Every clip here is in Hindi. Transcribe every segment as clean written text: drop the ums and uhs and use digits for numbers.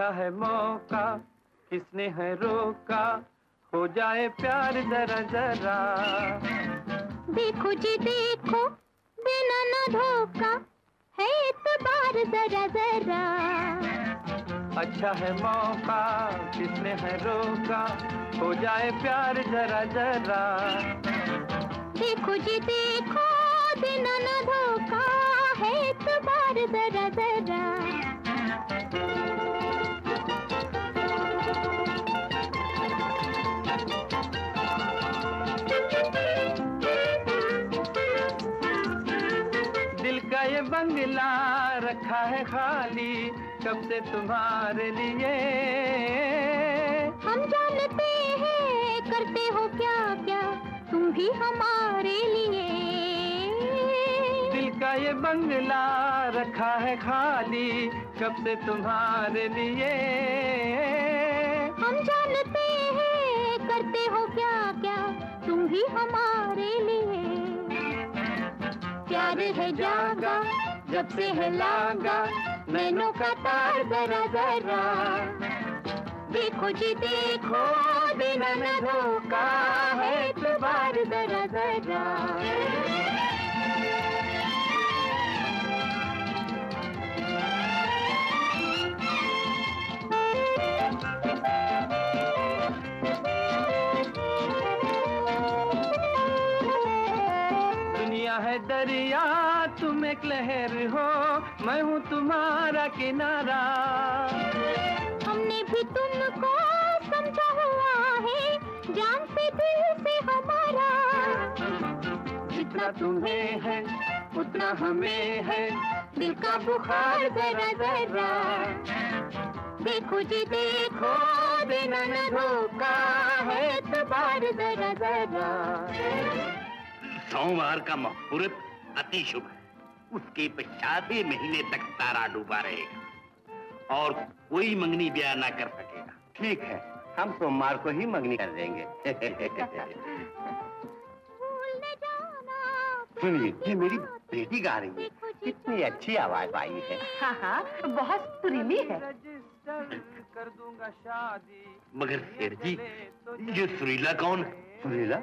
अच्छा है मौका, किसने है रोका, हो जाए प्यार जरा जरा। देखो जी देखो, देना ना धोखा, है इत्बार जरा जरा। अच्छा है मौका, किसने है रोका, हो जाए प्यार जरा जरा। देखो जी देखो, देना ना धोखा, है इत्बार जरा जरा। दिल का ये बंगला रखा है खाली, कब से तुम्हारे लिए। हम जानते हैं करते हो क्या क्या, तुम भी हमारे लिए। दिल का ये बंगला रखा है खाली, कब से तुम्हारे लिए। हम जानते हैं करते हो क्या क्या, तुम भी हमारे लिए। प्यार है जागा जब से है लागा, नैनों का तार जरा जरा। देखो जी देखो, देना न धोखा, है इत्बार जरा जरा। दुनिया है दरिया, तुम एक लहर हो, मैं हूँ तुम्हारा किनारा। हमने भी तुमको समझा हुआ है, जान से दिल से हमारा। जितना तुम्हें है उतना हमें है, दिल का बुखार जरा जरा। देखो जी देखो, देना न धोखा, है इत्बार जरा जरा। सोमवार का मुहूर्त अति शुभ है, उसके पश्चात ही महीने तक तारा डूबा रहेगा और कोई मंगनी ब्याह ना कर सकेगा। ठीक है, हम सोमवार को ही मंगनी कर देंगे। सुनिए, ये मेरी बेटी गा रही है, कितनी अच्छी आवाज आई है। हाँ हाँ, बहुत सुरीली है। रजिस्टर कर दूंगा शादी। मगर शेर जी, ये सुरीला कौन है? सुरीला?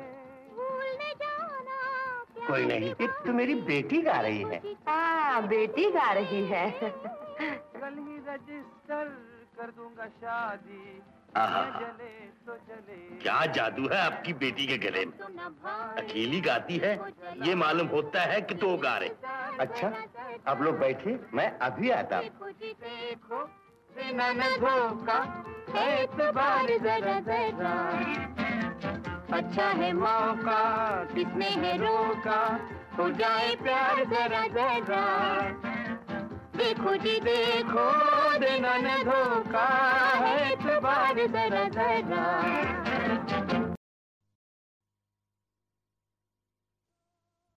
कोई नहीं, ये तो मेरी बेटी गा रही है। हाँ, बेटी गा रही है। कल ही रजिस्टर कर दूंगा शादी। आहा, जले तो जले। क्या जादू है आपकी बेटी के गले में। अकेली गाती है, ये मालूम होता है कि तो गा रहे। अच्छा, आप लोग बैठिए, मैं अभी आता। देखो देना न धोखा, है इत्बार जरा जरा। अच्छा है मौका, किसने है रोका, हो जाए प्यार जरा जरा। देखो जी देखो, देना न धोखा, है इत्बार जरा जरा।